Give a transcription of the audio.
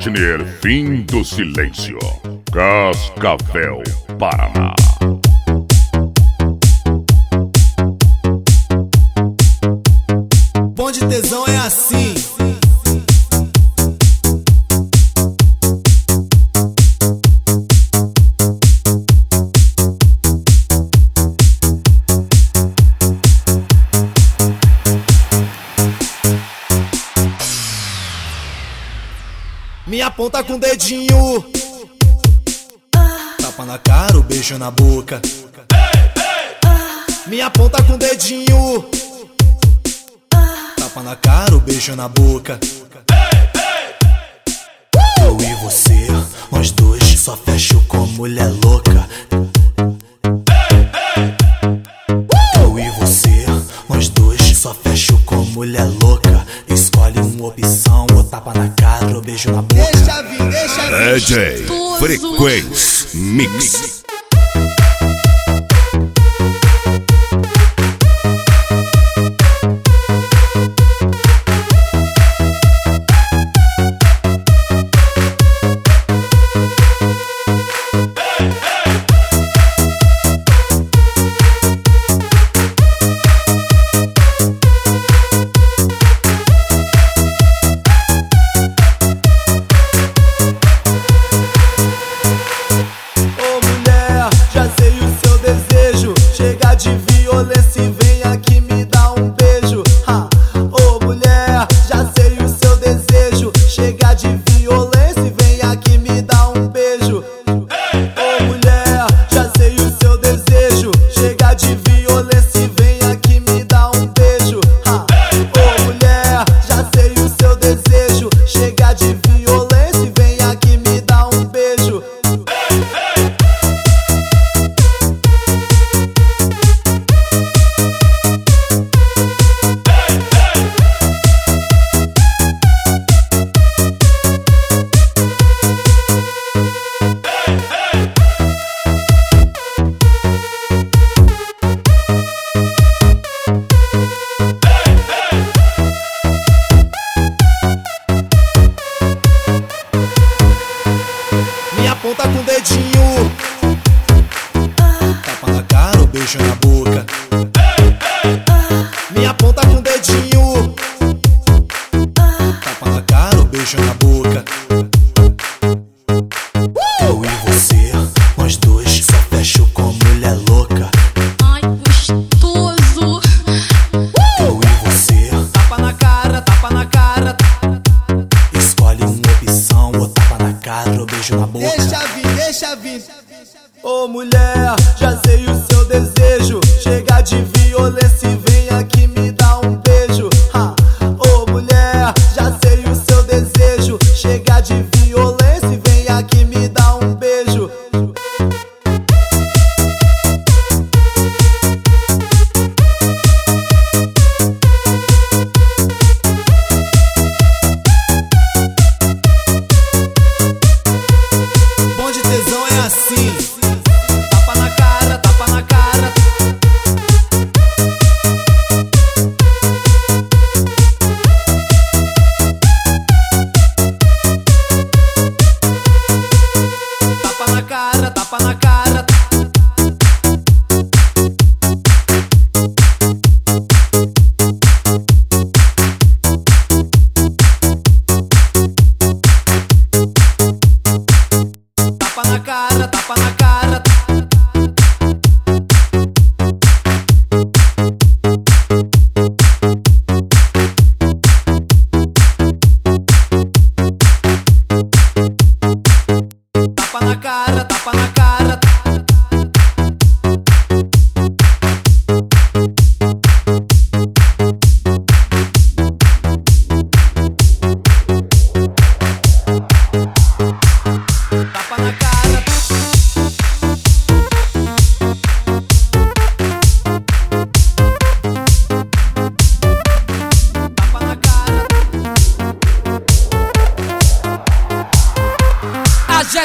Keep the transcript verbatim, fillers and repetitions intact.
Partner Fim do Silêncio, Cascavel, Paraná. Bonde tesão é assim. Me aponta com o dedinho, tapa na cara, o beijo na boca. Me aponta com o dedinho, tapa na cara, o beijo na boca. Eu e você, nós dois, só fecho com mulher louca. Eu e você, nós dois, só fecho com mulher louca. Escolhe uma opção, ou tapa na cara, ou beijo na boca. Deixa vir, deixa vir. D J Frequência Mix. Aponta com o dedinho, tapa na cara, o beijo na boca. Me aponta com o dedinho, tapa na cara, o beijo na boca. Eu e você, nós dois, só fecho com mulher louca. Ai, gostoso. Eu e você, tapa na cara, tapa na cara. Escolhe uma opção, ou tapa na cara, ou beijo na boca. Deixa vir, deixa vir. Ô mulher, já sei o seu desejo. Chega de violência e vem aqui